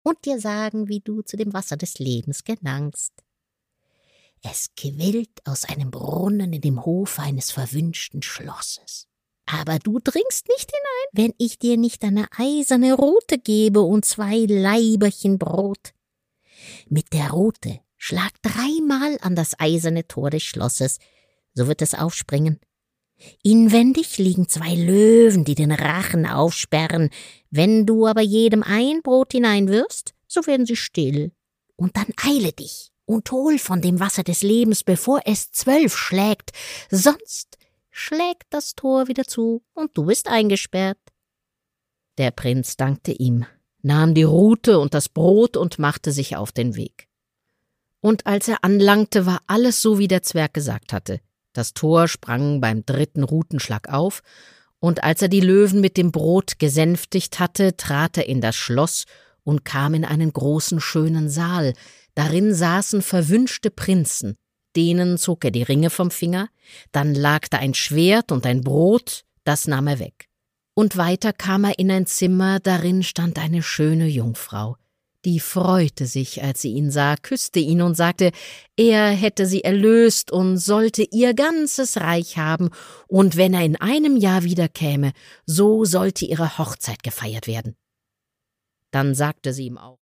und dir sagen, wie du zu dem Wasser des Lebens gelangst. Es quillt aus einem Brunnen in dem Hofe eines verwünschten Schlosses. Aber du dringst nicht hinein, wenn ich dir nicht eine eiserne Rute gebe und 2 Laiberchen Brot. Mit der Rute schlag 3-mal an das eiserne Tor des Schlosses, so wird es aufspringen. Inwendig liegen 2 Löwen, die den Rachen aufsperren. Wenn du aber jedem ein Brot hineinwirfst, so werden sie still. Und dann eile dich und hol von dem Wasser des Lebens, bevor es 12 schlägt, sonst schlägt das Tor wieder zu und du bist eingesperrt. Der Prinz dankte ihm, nahm die Rute und das Brot und machte sich auf den Weg. Und als er anlangte, war alles so, wie der Zwerg gesagt hatte. Das Tor sprang beim 3. Rutenschlag auf, und als er die Löwen mit dem Brot gesänftigt hatte, trat er in das Schloss und kam in einen großen, schönen Saal. Darin saßen verwünschte Prinzen. Denen zog er die Ringe vom Finger, dann lag da ein Schwert und ein Brot, das nahm er weg. Und weiter kam er in ein Zimmer, darin stand eine schöne Jungfrau. Die freute sich, als sie ihn sah, küsste ihn und sagte, er hätte sie erlöst und sollte ihr ganzes Reich haben, und wenn er in einem Jahr wiederkäme, so sollte ihre Hochzeit gefeiert werden. Dann sagte sie ihm auch,